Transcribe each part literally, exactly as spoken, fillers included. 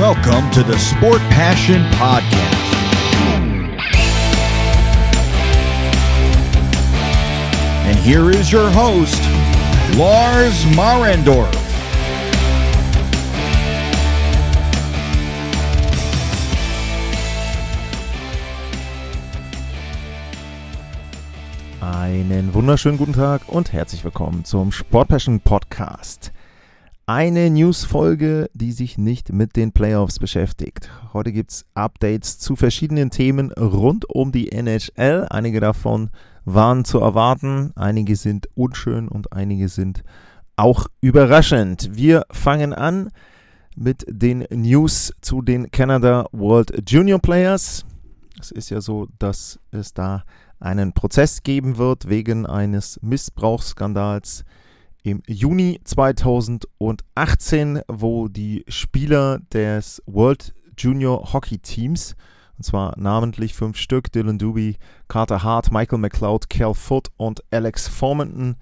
Welcome to the Sport Passion Podcast. And here is your host, Lars Marendorf. Einen wunderschönen guten Tag und herzlich willkommen zum Sport Passion Podcast. Eine News-Folge, die sich nicht mit den Playoffs beschäftigt. Heute gibt es Updates zu verschiedenen Themen rund um die N H L. Einige davon waren zu erwarten, einige sind unschön und einige sind auch überraschend. Wir fangen an mit den News zu den Canada World Junior Players. Es ist ja so, dass es da einen Prozess geben wird wegen eines Missbrauchsskandals im Juni zweitausendachtzehn, wo die Spieler des World Junior Hockey Teams, und zwar namentlich fünf Stück, Dylan Dubé, Carter Hart, Michael McLeod, Cal Foote und Alex Formanton,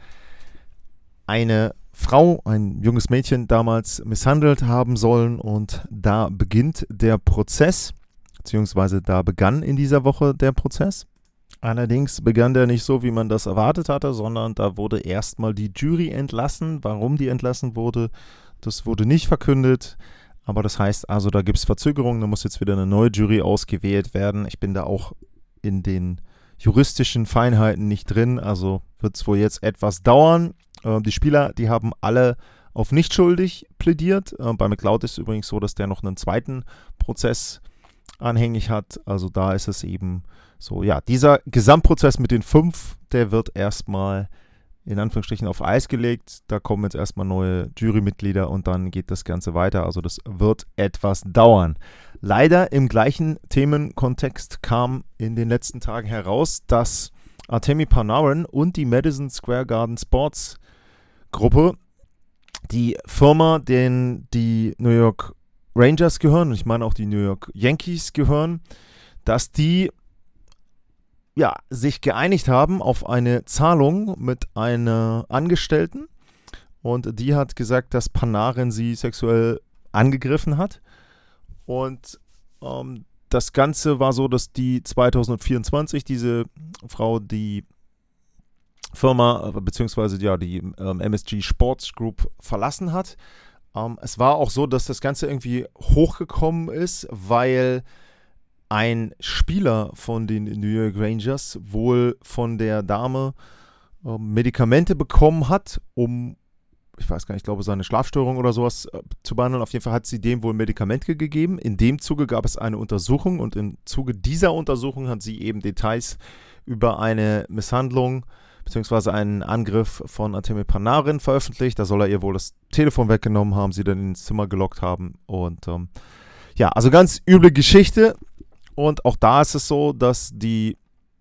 eine Frau, ein junges Mädchen damals misshandelt haben sollen, und da beginnt der Prozess, beziehungsweise da begann in dieser Woche der Prozess. Allerdings begann der nicht so, wie man das erwartet hatte, sondern da wurde erstmal die Jury entlassen. Warum die entlassen wurde, das wurde nicht verkündet. Aber das heißt also, da gibt es Verzögerungen, da muss jetzt wieder eine neue Jury ausgewählt werden. Ich bin da auch in den juristischen Feinheiten nicht drin, also wird es wohl jetzt etwas dauern. Äh, die Spieler, die haben alle auf nicht schuldig plädiert. Äh, bei McLeod ist es übrigens so, dass der noch einen zweiten Prozess anhängig hat. Also da ist es eben so, ja, dieser Gesamtprozess mit den fünf, der wird erstmal in Anführungsstrichen auf Eis gelegt. Da kommen jetzt erstmal neue Jurymitglieder und dann geht das Ganze weiter. Also das wird etwas dauern. Leider im gleichen Themenkontext kam in den letzten Tagen heraus, dass Artemi Panarin und die Madison Square Garden Sports Gruppe, die Firma, denen die New York Rangers gehören, und ich meine auch die New York Yankees gehören, dass die ja, sich geeinigt haben auf eine Zahlung mit einer Angestellten, und die hat gesagt, dass Panarin sie sexuell angegriffen hat, und ähm, das Ganze war so, dass die zweitausendvierundzwanzig diese Frau die Firma beziehungsweise ja, die ähm, M S G Sports Group verlassen hat. Ähm, es war auch so, dass das Ganze irgendwie hochgekommen ist, weil ein Spieler von den New York Rangers wohl von der Dame äh, Medikamente bekommen hat, um, ich weiß gar nicht, ich glaube, seine Schlafstörung oder sowas äh, zu behandeln. Auf jeden Fall hat sie dem wohl Medikamente gegeben. In dem Zuge gab es eine Untersuchung, und im Zuge dieser Untersuchung hat sie eben Details über eine Misshandlung beziehungsweise einen Angriff von Artemi Panarin veröffentlicht. Da soll er ihr wohl das Telefon weggenommen haben, sie dann ins Zimmer gelockt haben, und ähm, ja, also ganz üble Geschichte. Und auch da ist es so, dass die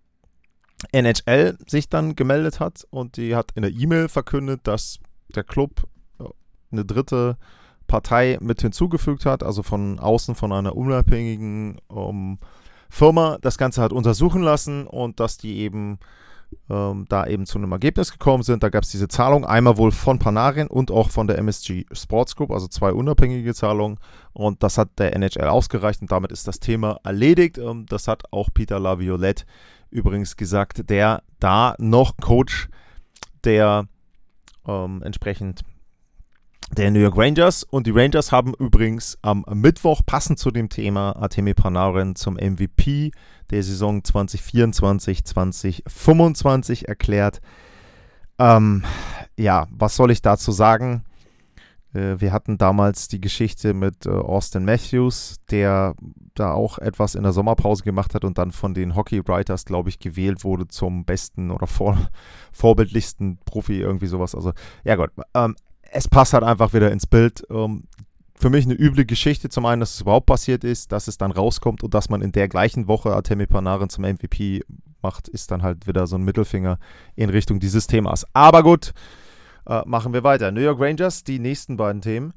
N H L sich dann gemeldet hat, und die hat in der E-Mail verkündet, dass der Club eine dritte Partei mit hinzugefügt hat, also von außen, von einer unabhängigen um, Firma, das Ganze hat untersuchen lassen, und dass die eben ähm, da eben zu einem Ergebnis gekommen sind. Da gab es diese Zahlung, einmal wohl von Panarin und auch von der M S G Sports Group, also zwei unabhängige Zahlungen, und das hat der N H L ausgereicht, und damit ist das Thema erledigt. Ähm, das hat auch Peter Laviolette übrigens gesagt, der da noch Coach der ähm, entsprechend der New York Rangers, und die Rangers haben übrigens am Mittwoch passend zu dem Thema Artemi Panarin zum M V P der Saison zwanzig vierundzwanzig zwanzig fünfundzwanzig erklärt. Ähm, ja, was soll ich dazu sagen? Äh, wir hatten damals die Geschichte mit äh, Austin Matthews, der da auch etwas in der Sommerpause gemacht hat und dann von den Hockey Writers, glaube ich, gewählt wurde zum besten oder vor, vorbildlichsten Profi, irgendwie sowas. Also, ja gut, ähm, es passt halt einfach wieder ins Bild. Ähm, für mich eine üble Geschichte. Zum einen, dass es überhaupt passiert ist, dass es dann rauskommt, und dass man in der gleichen Woche Artemi Panarin zum M V P macht, ist dann halt wieder so ein Mittelfinger in Richtung dieses Themas. Aber gut, äh, machen wir weiter. New York Rangers, die nächsten beiden Themen.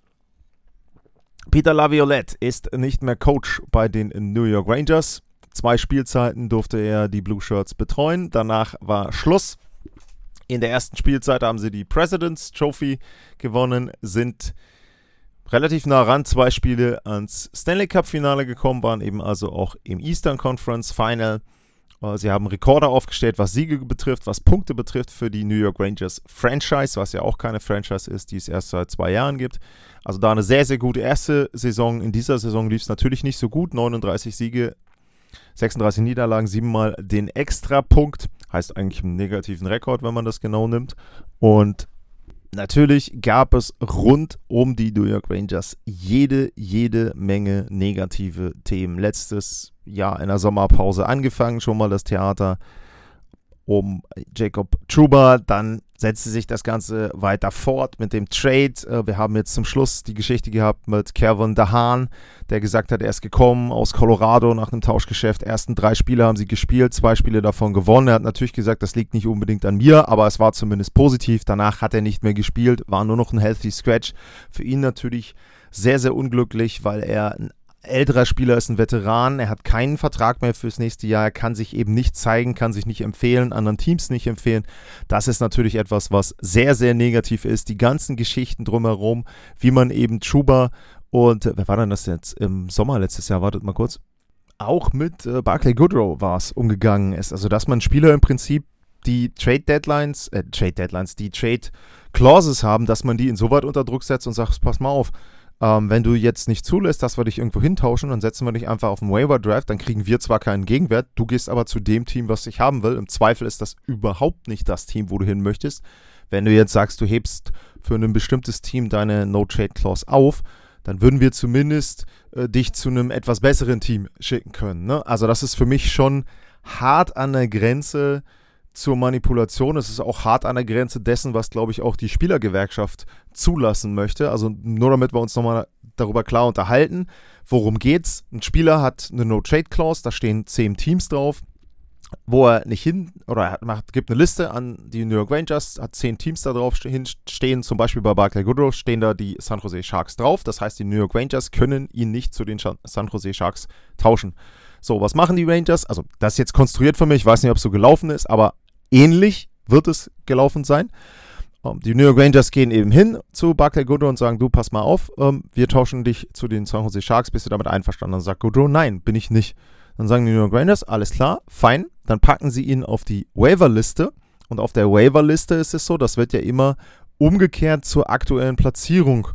Peter Laviolette ist nicht mehr Coach bei den New York Rangers. Zwei Spielzeiten durfte er die Blue Shirts betreuen. Danach war Schluss. In der ersten Spielzeit haben sie die President's Trophy gewonnen, sind relativ nah ran, zwei Spiele ans Stanley Cup Finale gekommen, waren eben also auch im Eastern Conference Final. Sie haben Rekorde aufgestellt, was Siege betrifft, was Punkte betrifft für die New York Rangers Franchise, was ja auch keine Franchise ist, die es erst seit zwei Jahren gibt. Also da eine sehr, sehr gute erste Saison. In dieser Saison lief es natürlich nicht so gut. neununddreißig Siege, sechsunddreißig Niederlagen, siebenmal den Extrapunkt. Heißt eigentlich einen negativen Rekord, wenn man das genau nimmt. Und natürlich gab es rund um die New York Rangers jede, jede Menge negative Themen. Letztes Jahr in der Sommerpause angefangen, schon mal das Theater um Jacob Trouba. Dann setzte sich das Ganze weiter fort mit dem Trade. Wir haben jetzt zum Schluss die Geschichte gehabt mit Kevin DeHaan, der gesagt hat, er ist gekommen aus Colorado nach einem Tauschgeschäft. Ersten drei Spiele haben sie gespielt, zwei Spiele davon gewonnen. Er hat natürlich gesagt, das liegt nicht unbedingt an mir, aber es war zumindest positiv. Danach hat er nicht mehr gespielt, war nur noch ein Healthy Scratch. Für ihn natürlich sehr, sehr unglücklich, weil er ein älterer Spieler ist, ein Veteran, er hat keinen Vertrag mehr fürs nächste Jahr, er kann sich eben nicht zeigen, kann sich nicht empfehlen, anderen Teams nicht empfehlen. Das ist natürlich etwas, was sehr, sehr negativ ist. Die ganzen Geschichten drumherum, wie man eben Trouba und, wer war denn das jetzt im Sommer letztes Jahr, wartet mal kurz, auch mit äh, Barclay Goodrow war es umgegangen ist. Also, dass man Spieler im Prinzip die Trade Deadlines, äh, Trade Deadlines, die Trade Clauses haben, dass man die insoweit unter Druck setzt und sagt, pass mal auf, Ähm, wenn du jetzt nicht zulässt, dass wir dich irgendwo hintauschen, dann setzen wir dich einfach auf den Waiver Draft, dann kriegen wir zwar keinen Gegenwert, du gehst aber zu dem Team, was dich haben will. Im Zweifel ist das überhaupt nicht das Team, wo du hin möchtest. Wenn du jetzt sagst, du hebst für ein bestimmtes Team deine No-Trade-Clause auf, dann würden wir zumindest äh, dich zu einem etwas besseren Team schicken können. Ne? Also das ist für mich schon hart an der Grenze zur Manipulation. Es ist auch hart an der Grenze dessen, was, glaube ich, auch die Spielergewerkschaft zulassen möchte. Also nur damit wir uns nochmal darüber klar unterhalten, worum geht's. Ein Spieler hat eine No-Trade-Clause, da stehen zehn Teams drauf, wo er nicht hin, oder er macht, gibt eine Liste an die New York Rangers, hat zehn Teams da drauf stehen, zum Beispiel bei Barclay Goodrow stehen da die San Jose Sharks drauf. Das heißt, die New York Rangers können ihn nicht zu den San Jose Sharks tauschen. So, was machen die Rangers? Also, das ist jetzt konstruiert für mich, ich weiß nicht, ob es so gelaufen ist, aber ähnlich wird es gelaufen sein. Um, die New York Rangers gehen eben hin zu Barclay Goodrow und sagen, du, pass mal auf, um, wir tauschen dich zu den San Jose Sharks, bist du damit einverstanden? Dann sagt Goodrow, nein, bin ich nicht. Dann sagen die New York Rangers, alles klar, fein. Dann packen sie ihn auf die Waiver-Liste und auf der Waiver-Liste ist es so, das wird ja immer umgekehrt zur aktuellen Platzierung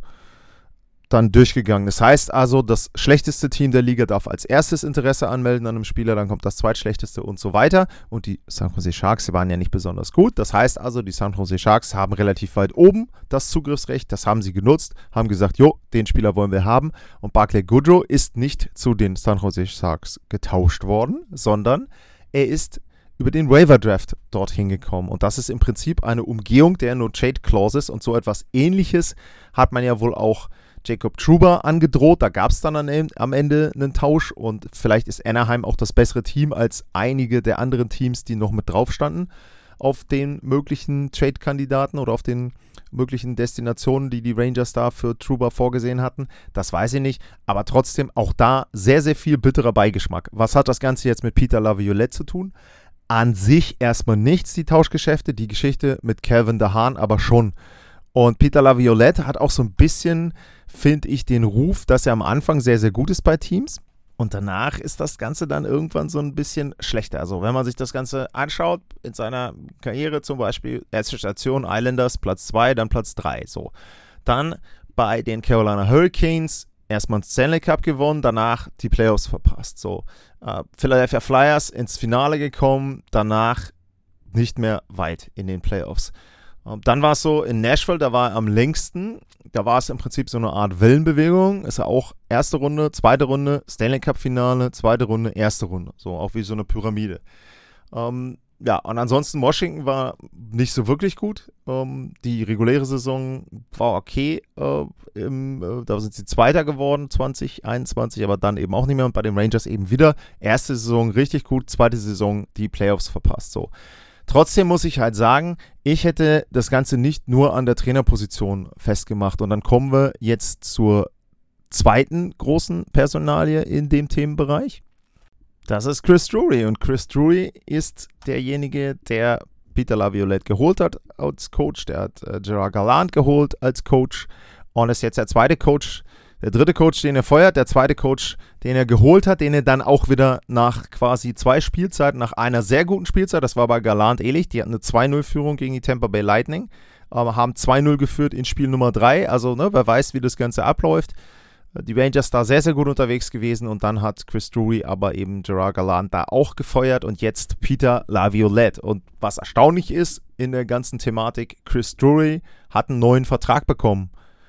dann durchgegangen. Das heißt also, das schlechteste Team der Liga darf als erstes Interesse anmelden an einem Spieler, dann kommt das zweitschlechteste und so weiter. Und die San Jose Sharks, die waren ja nicht besonders gut. Das heißt also, die San Jose Sharks haben relativ weit oben das Zugriffsrecht, das haben sie genutzt, haben gesagt, jo, den Spieler wollen wir haben. Und Barclay Goodrow ist nicht zu den San Jose Sharks getauscht worden, sondern er ist über den Waiver Draft dorthin gekommen. Und das ist im Prinzip eine Umgehung der No-Trade-Clauses und so etwas Ähnliches hat man ja wohl auch Jacob Trouba angedroht. Da gab es dann am Ende einen Tausch und vielleicht ist Anaheim auch das bessere Team als einige der anderen Teams, die noch mit drauf standen auf den möglichen Trade-Kandidaten oder auf den möglichen Destinationen, die die Rangers da für Trouba vorgesehen hatten. Das weiß ich nicht, aber trotzdem auch da sehr, sehr viel bitterer Beigeschmack. Was hat das Ganze jetzt mit Peter Laviolette zu tun? An sich erstmal nichts, die Tauschgeschäfte, die Geschichte mit Kevin DeHaan aber schon. Und Peter Laviolette hat auch so ein bisschen, finde ich, den Ruf, dass er am Anfang sehr, sehr gut ist bei Teams. Und danach ist das Ganze dann irgendwann so ein bisschen schlechter. Also wenn man sich das Ganze anschaut, in seiner Karriere zum Beispiel, erste Station Islanders, Platz zwei, dann Platz drei. So. Dann bei den Carolina Hurricanes erstmal einen Stanley Cup gewonnen, danach die Playoffs verpasst. So. Uh, Philadelphia Flyers ins Finale gekommen, danach nicht mehr weit in den Playoffs. Dann war es so, in Nashville, da war er am längsten, da war es im Prinzip so eine Art Wellenbewegung, ist er auch erste Runde, zweite Runde, Stanley Cup Finale, zweite Runde, erste Runde, so auch wie so eine Pyramide. Ähm, ja, und ansonsten Washington war nicht so wirklich gut, ähm, die reguläre Saison war okay, äh, im, äh, da sind sie Zweiter geworden, zwanzig einundzwanzig, aber dann eben auch nicht mehr und bei den Rangers eben wieder, erste Saison richtig gut, zweite Saison die Playoffs verpasst, so. Trotzdem muss ich halt sagen, ich hätte das Ganze nicht nur an der Trainerposition festgemacht. Und dann kommen wir jetzt zur zweiten großen Personalie in dem Themenbereich. Das ist Chris Drury. Und Chris Drury ist derjenige, der Peter Laviolette geholt hat als Coach. Der hat äh, Gerard Gallant geholt als Coach und ist jetzt der zweite Coach der dritte Coach, den er feuert, der zweite Coach, den er geholt hat, den er dann auch wieder nach quasi zwei Spielzeiten, nach einer sehr guten Spielzeit, das war bei Gallant ähnlich, die hatten eine zwei null Führung gegen die Tampa Bay Lightning, aber haben zwei null geführt in Spiel Nummer drei, also ne, wer weiß, wie das Ganze abläuft. Die Rangers da sehr, sehr gut unterwegs gewesen und dann hat Chris Drury aber eben Gerard Gallant da auch gefeuert und jetzt Peter Laviolette. Und was erstaunlich ist in der ganzen Thematik, Chris Drury hat einen neuen Vertrag bekommen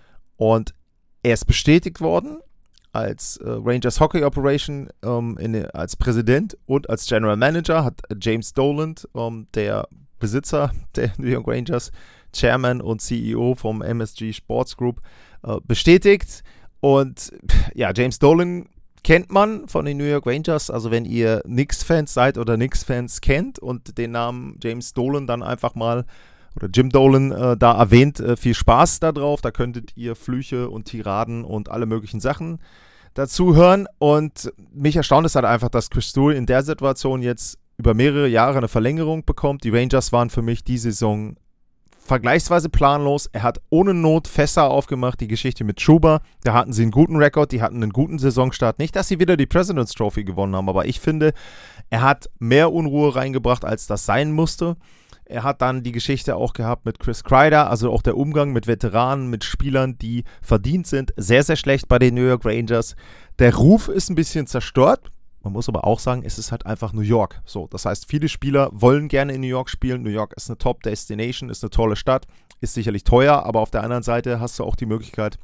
und er ist bestätigt worden als äh, Rangers Hockey Operation ähm, in, als Präsident und als General Manager hat James Dolan, ähm, der Besitzer der New York Rangers, Chairman und C E O vom M S G Sports Group, äh, bestätigt. Und ja, James Dolan kennt man von den New York Rangers. Also wenn ihr Knicks-Fans seid oder Knicks-Fans kennt und den Namen James Dolan dann einfach mal oder Jim Dolan äh, da erwähnt, äh, viel Spaß da drauf. Da könntet ihr Flüche und Tiraden und alle möglichen Sachen dazu hören. Und mich erstaunt es halt einfach, dass Chris Drury in der Situation jetzt über mehrere Jahre eine Verlängerung bekommt. Die Rangers waren für mich die Saison vergleichsweise planlos. Er hat ohne Not Fässer aufgemacht, die Geschichte mit Trouba. Da hatten sie einen guten Rekord, die hatten einen guten Saisonstart. Nicht, dass sie wieder die President's Trophy gewonnen haben, aber ich finde, er hat mehr Unruhe reingebracht, als das sein musste. Er hat dann die Geschichte auch gehabt mit Chris Kreider, also auch der Umgang mit Veteranen, mit Spielern, die verdient sind. Sehr, sehr schlecht bei den New York Rangers. Der Ruf ist ein bisschen zerstört. Man muss aber auch sagen, es ist halt einfach New York. So, das heißt, viele Spieler wollen gerne in New York spielen. New York ist eine Top-Destination, ist eine tolle Stadt, ist sicherlich teuer, aber auf der anderen Seite hast du auch die Möglichkeit,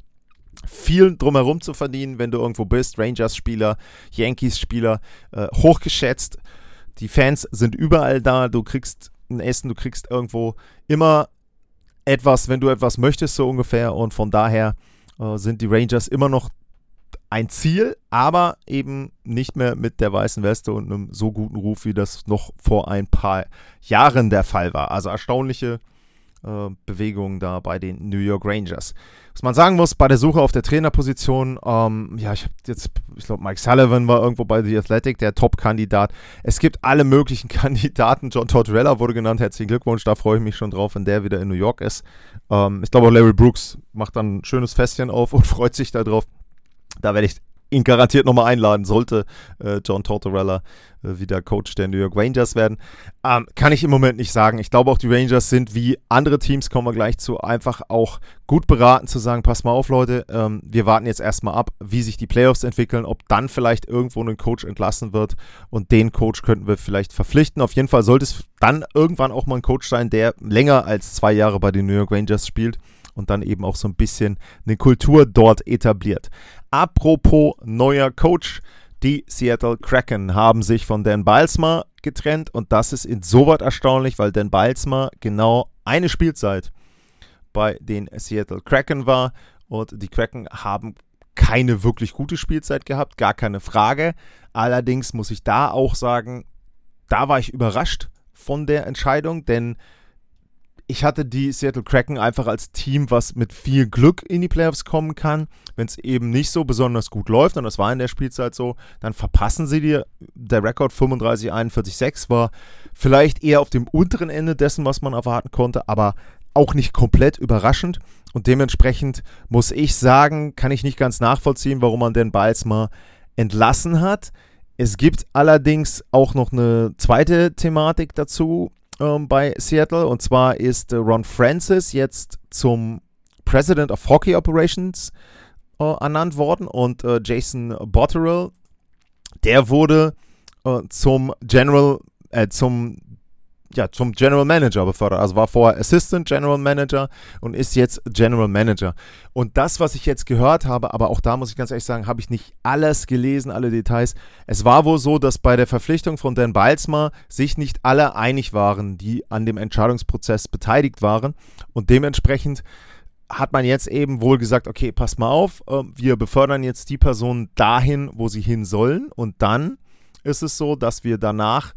viel drumherum zu verdienen, wenn du irgendwo bist. Rangers-Spieler, Yankees-Spieler, äh, hochgeschätzt. Die Fans sind überall da. Du kriegst ein Essen, du kriegst irgendwo immer etwas, wenn du etwas möchtest, so ungefähr. Und von daher äh, sind die Rangers immer noch ein Ziel, aber eben nicht mehr mit der weißen Weste und einem so guten Ruf, wie das noch vor ein paar Jahren der Fall war. Also erstaunliche äh, Bewegungen da bei den New York Rangers. Was man sagen muss, bei der Suche auf der Trainerposition, ähm, ja, ich habe jetzt, ich glaube, Mike Sullivan war irgendwo bei The Athletic, der Top-Kandidat. Es gibt alle möglichen Kandidaten. John Tortorella wurde genannt, herzlichen Glückwunsch, da freue ich mich schon drauf, wenn der wieder in New York ist. Ähm, ich glaube auch Larry Brooks macht dann ein schönes Festchen auf und freut sich darauf. Da werde ich ihn garantiert nochmal einladen, sollte äh, John Tortorella äh, wieder Coach der New York Rangers werden. Ähm, kann ich im Moment nicht sagen. Ich glaube auch, die Rangers sind wie andere Teams, kommen wir gleich zu, einfach auch gut beraten zu sagen, pass mal auf, Leute, ähm, wir warten jetzt erstmal ab, wie sich die Playoffs entwickeln, ob dann vielleicht irgendwo ein Coach entlassen wird und den Coach könnten wir vielleicht verpflichten. Auf jeden Fall sollte es dann irgendwann auch mal ein Coach sein, der länger als zwei Jahre bei den New York Rangers spielt und dann eben auch so ein bisschen eine Kultur dort etabliert. Apropos neuer Coach, die Seattle Kraken haben sich von Dan Bylsma getrennt und das ist insoweit erstaunlich, weil Dan Bylsma genau eine Spielzeit bei den Seattle Kraken war und die Kraken haben keine wirklich gute Spielzeit gehabt, gar keine Frage. Allerdings muss ich da auch sagen, da war ich überrascht von der Entscheidung, denn ich hatte die Seattle Kraken einfach als Team, was mit viel Glück in die Playoffs kommen kann. Wenn es eben nicht so besonders gut läuft, und das war in der Spielzeit so, dann verpassen sie dir. Der Rekord fünfunddreißig einundvierzig sechs war vielleicht eher auf dem unteren Ende dessen, was man erwarten konnte, aber auch nicht komplett überraschend. Und dementsprechend muss ich sagen, kann ich nicht ganz nachvollziehen, warum man den Bylsma entlassen hat. Es gibt allerdings auch noch eine zweite Thematik dazu bei Seattle, und zwar ist äh, Ron Francis jetzt zum President of Hockey Operations äh, ernannt worden und äh, Jason Botterill, der wurde äh, zum General äh, zum ja, zum General Manager befördert, also war vorher Assistant General Manager und ist jetzt General Manager. Und das, was ich jetzt gehört habe, aber auch da muss ich ganz ehrlich sagen, habe ich nicht alles gelesen, alle Details. Es war wohl so, dass bei der Verpflichtung von Dan Bylsma sich nicht alle einig waren, die an dem Entscheidungsprozess beteiligt waren. Und dementsprechend hat man jetzt eben wohl gesagt, okay, pass mal auf, wir befördern jetzt die Personen dahin, wo sie hin sollen. Und dann ist es so, dass wir danach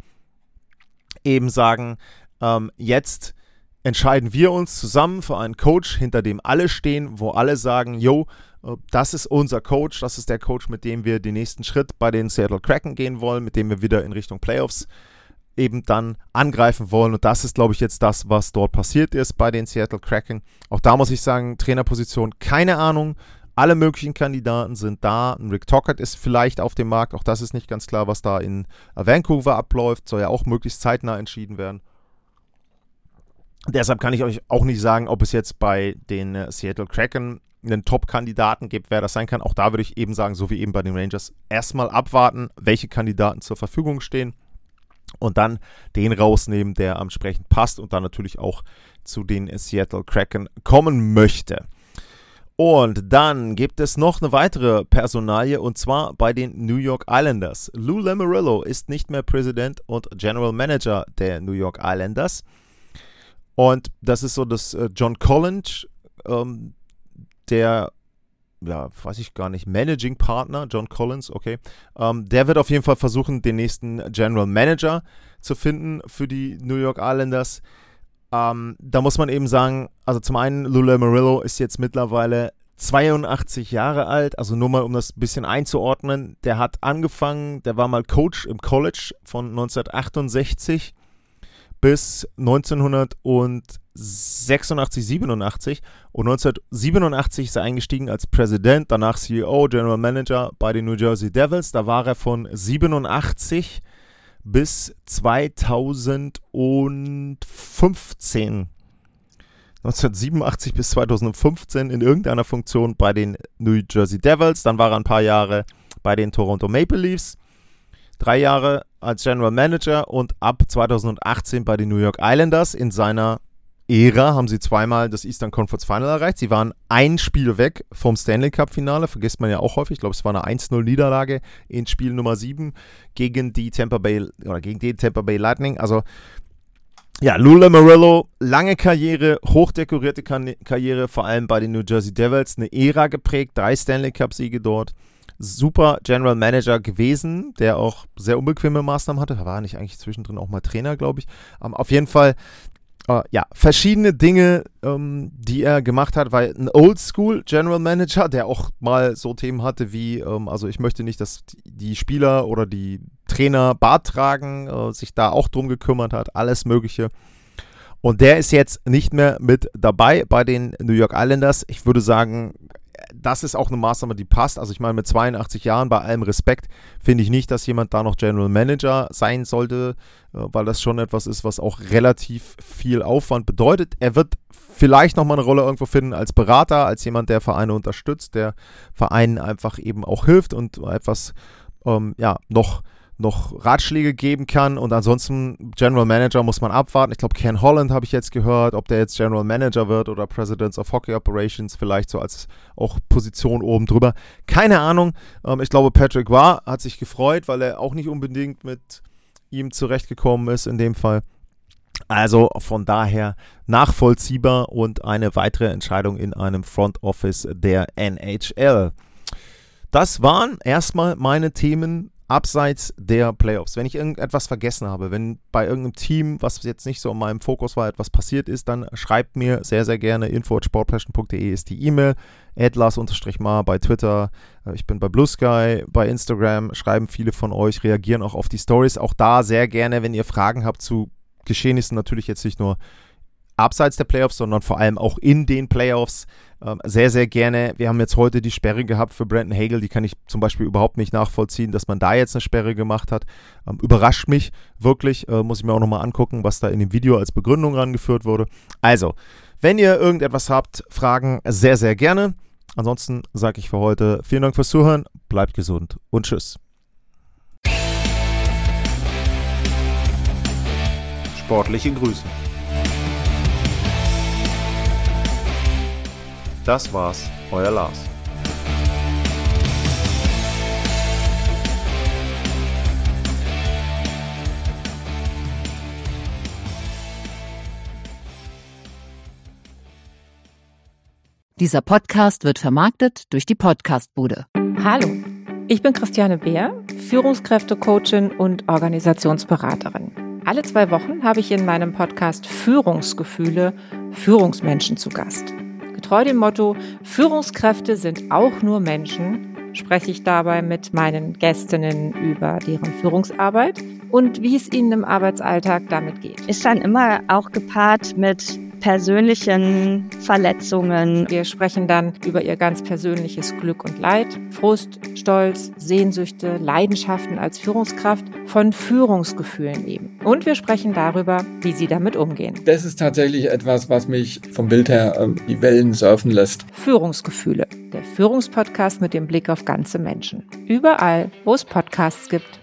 eben sagen, ähm, jetzt entscheiden wir uns zusammen für einen Coach, hinter dem alle stehen, wo alle sagen, yo, äh, das ist unser Coach, das ist der Coach, mit dem wir den nächsten Schritt bei den Seattle Kraken gehen wollen, mit dem wir wieder in Richtung Playoffs eben dann angreifen wollen. Und das ist, glaube ich, jetzt das, was dort passiert ist bei den Seattle Kraken. Auch da muss ich sagen, Trainerposition, keine Ahnung. Alle möglichen Kandidaten sind da. Rick Tocchet ist vielleicht auf dem Markt. Auch das ist nicht ganz klar, was da in Vancouver abläuft. Soll ja auch möglichst zeitnah entschieden werden. Deshalb kann ich euch auch nicht sagen, ob es jetzt bei den äh, Seattle Kraken einen Top-Kandidaten gibt, wer das sein kann. Auch da würde ich eben sagen, so wie eben bei den Rangers, erstmal abwarten, welche Kandidaten zur Verfügung stehen und dann den rausnehmen, der entsprechend passt und dann natürlich auch zu den Seattle Kraken kommen möchte. Und dann gibt es noch eine weitere Personalie und zwar bei den New York Islanders. Lou Lamoriello ist nicht mehr Präsident und General Manager der New York Islanders. Und das ist so das äh, John Collins, ähm, der, ja, weiß ich gar nicht, Managing Partner, John Collins, okay. Ähm, der wird auf jeden Fall versuchen, den nächsten General Manager zu finden für die New York Islanders. Ähm, da muss man eben sagen, also zum einen, Lou Lamoriello ist jetzt mittlerweile zweiundachtzig Jahre alt, also nur mal, um das ein bisschen einzuordnen. Der hat angefangen, der war mal Coach im College von neunzehnhundertachtundsechzig bis neunzehnhundertsechsundachtzig, siebenundachtzig und neunzehnhundertsiebenundachtzig ist er eingestiegen als Präsident, danach C E O, General Manager bei den New Jersey Devils. Da war er von siebenundachtzig bis zweitausendfünfzehn. neunzehnhundertsiebenundachtzig bis zweitausendfünfzehn in irgendeiner Funktion bei den New Jersey Devils. Dann war er ein paar Jahre bei den Toronto Maple Leafs. Drei Jahre als General Manager und ab zweitausendachtzehn bei den New York Islanders. In seiner Ära haben sie zweimal das Eastern Conference Final erreicht. Sie waren ein Spiel weg vom Stanley Cup Finale, vergisst man ja auch häufig. Ich glaube, es war eine eins null Niederlage in Spiel Nummer sieben gegen die Tampa Bay oder gegen den Tampa Bay Lightning. Also ja, Lou Lamoriello, lange Karriere, hochdekorierte Karriere, vor allem bei den New Jersey Devils, eine Ära geprägt, drei Stanley Cup Siege dort. Super General Manager gewesen, der auch sehr unbequeme Maßnahmen hatte. Da war nicht eigentlich zwischendrin auch mal Trainer, glaube ich. Um, auf jeden Fall, uh, ja, verschiedene Dinge, um, die er gemacht hat, weil ein Oldschool General Manager, der auch mal so Themen hatte wie, um, also ich möchte nicht, dass die Spieler oder die Trainer Bart tragen, uh, sich da auch drum gekümmert hat, alles Mögliche. Und der ist jetzt nicht mehr mit dabei bei den New York Islanders. Ich würde sagen, das ist auch eine Maßnahme, die passt. Also ich meine, mit zweiundachtzig Jahren, bei allem Respekt, finde ich nicht, dass jemand da noch General Manager sein sollte, weil das schon etwas ist, was auch relativ viel Aufwand bedeutet. Er wird vielleicht nochmal eine Rolle irgendwo finden als Berater, als jemand, der Vereine unterstützt, der Vereinen einfach eben auch hilft und etwas, ähm, ja, noch noch Ratschläge geben kann und ansonsten General Manager muss man abwarten. Ich glaube, Ken Holland habe ich jetzt gehört, ob der jetzt General Manager wird oder President of Hockey Operations, vielleicht so als auch Position oben drüber. Keine Ahnung. Ähm, ich glaube, Patrick Roy hat sich gefreut, weil er auch nicht unbedingt mit ihm zurechtgekommen ist in dem Fall. Also von daher nachvollziehbar und eine weitere Entscheidung in einem Front Office der N H L. Das waren erstmal meine Themen abseits der Playoffs. Wenn ich irgendetwas vergessen habe, wenn bei irgendeinem Team, was jetzt nicht so in meinem Fokus war, etwas passiert ist, dann schreibt mir sehr, sehr gerne. info at sportpassion punkt de ist die E-Mail. at lars-mar bei Twitter. Ich bin bei Blue Sky, bei Instagram. Schreiben viele von euch, reagieren auch auf die Stories. Auch da sehr gerne, wenn ihr Fragen habt zu Geschehnissen, natürlich jetzt nicht nur abseits der Playoffs, sondern vor allem auch in den Playoffs. Ähm, sehr, sehr gerne. Wir haben jetzt heute die Sperre gehabt für Brandon Hagel. Die kann ich zum Beispiel überhaupt nicht nachvollziehen, dass man da jetzt eine Sperre gemacht hat. Ähm, überrascht mich wirklich. Äh, muss ich mir auch nochmal angucken, was da in dem Video als Begründung rangeführt wurde. Also, wenn ihr irgendetwas habt, Fragen sehr, sehr gerne. Ansonsten sage ich für heute vielen Dank fürs Zuhören. Bleibt gesund und tschüss. Sportliche Grüße. Das war's, euer Lars. Dieser Podcast wird vermarktet durch die Podcastbude. Hallo, ich bin Christiane Beer, Führungskräftecoachin und Organisationsberaterin. Alle zwei Wochen habe ich in meinem Podcast Führungsgefühle Führungsmenschen zu Gast. Getreu dem Motto, Führungskräfte sind auch nur Menschen, spreche ich dabei mit meinen Gästinnen über deren Führungsarbeit und wie es ihnen im Arbeitsalltag damit geht. Ist dann immer auch gepaart mit persönlichen Verletzungen. Wir sprechen dann über ihr ganz persönliches Glück und Leid, Frust, Stolz, Sehnsüchte, Leidenschaften als Führungskraft, von Führungsgefühlen eben. Und wir sprechen darüber, wie sie damit umgehen. Das ist tatsächlich etwas, was mich vom Bild her ähm, die Wellen surfen lässt. Führungsgefühle, der Führungspodcast mit dem Blick auf ganze Menschen. Überall, wo es Podcasts gibt.